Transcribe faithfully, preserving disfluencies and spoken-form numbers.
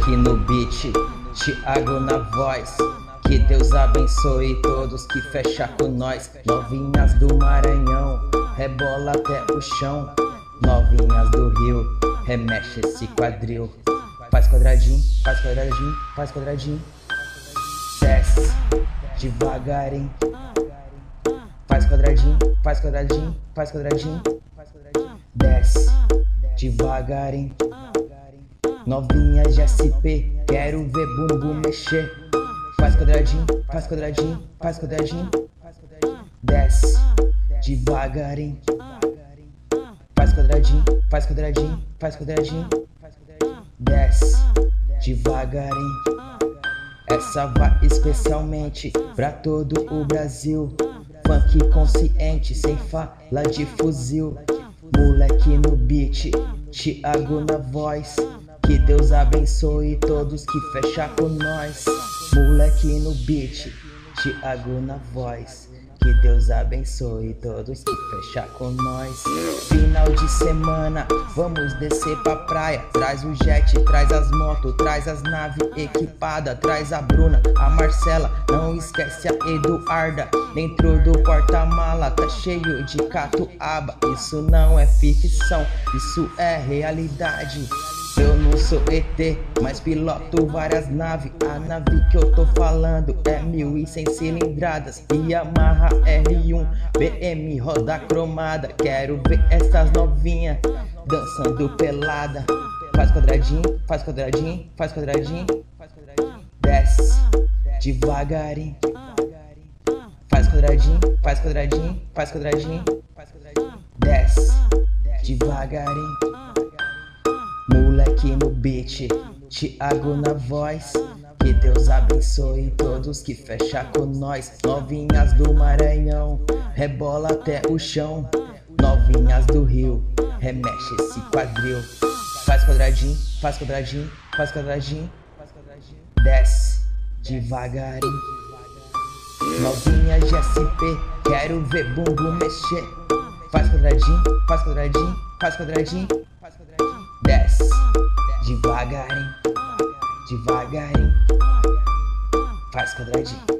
Moleque no beat, Thiago na voz. Que Deus abençoe todos que fecha com nós. Novinhas do Maranhão, rebola até o chão. Novinhas do Rio, remexe esse quadril. Faz quadradinho, faz quadradinho, faz quadradinho. Desce devagarinho. Faz quadradinho, faz quadradinho, faz quadradinho. Desce devagarinho. Novinhas de S P, quero ver bumbum mexer. Faz quadradinho, faz quadradinho, faz quadradinho. Desce devagarinho. Faz quadradinho, faz quadradinho, faz quadradinho. Desce devagarinho. Essa vai especialmente pra todo o Brasil. Funk consciente, sem fala de fuzil. Moleque no beat, Thiago na voz. Que Deus abençoe todos que fecha com nós. Moleque no beat, Thiago na voz. Que Deus abençoe todos que fecha com nós. Final de semana, vamos descer pra praia. Traz o jet, traz as motos, traz as naves equipadas. Traz a Bruna, a Marcela, não esquece a Eduarda. Dentro do porta-mala tá cheio de catuaba. Isso não é ficção, isso é realidade. Eu não sou E T, mas piloto várias naves. A nave que eu tô falando é mil e cem cilindradas. Yamaha R um, B M roda cromada. Quero ver essas novinhas dançando pelada. Faz quadradinho, faz quadradinho, faz quadradinho. Desce devagarinho. Faz quadradinho, faz quadradinho, faz quadradinho. Desce devagarinho. Moleque no beat, Thiago na voz. Que Deus abençoe todos que fecha com nós. Novinhas do Maranhão, rebola até o chão. Novinhas do Rio, remexe esse quadril. Faz quadradinho, faz quadradinho, faz quadradinho. Desce devagarinho. Novinhas de S P, quero ver bumbum mexer. Faz quadradinho, faz quadradinho, faz quadradinho. Desce devagarinho, devagarinho. Faz quadradinho.